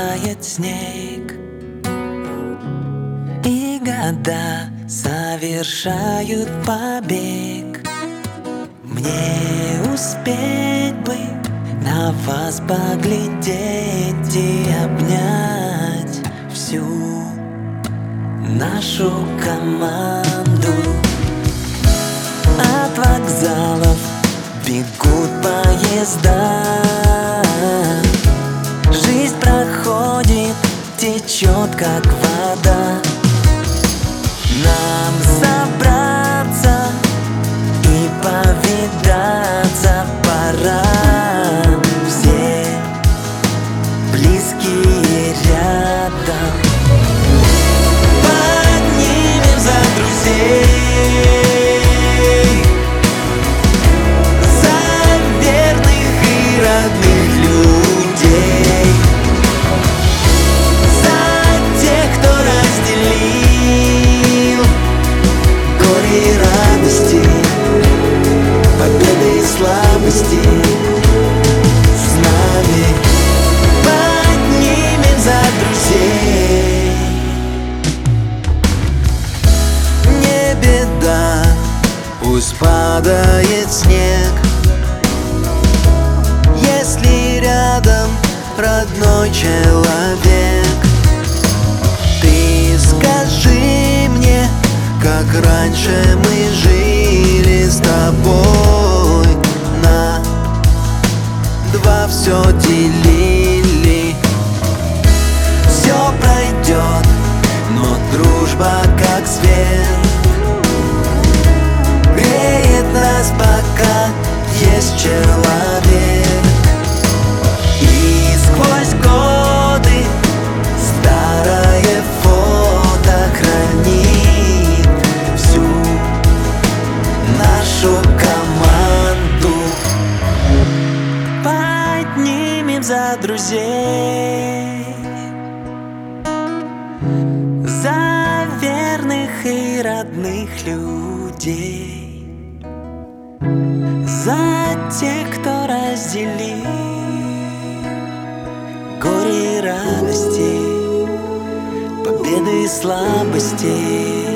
падает снег, и года совершают побег. Мне успеть бы на вас поглядеть и обнять всю нашу команду. От вокзалов бегут поезда, жизнь проходит, течет как вода. Нам собраться и повидаться пора. Все близкие рядом. Поднимем за друзей, за верных и родных людей, за тех, кто разделил горе и радости, победы и слабости с нами. Поднимем за друзей. Не беда, пусть падает снег, если рядом родной человек. Ты скажи мне, как раньше мы жили с тобой, на два все делили. Все пройдет, но дружба как свет греет нас, пока есть человек. И сквозь годы старое фото хранит всю нашу команду. Поднимем за друзей, за верных и родных людей, за тех, кто разделил горе и радости, победы и слабости.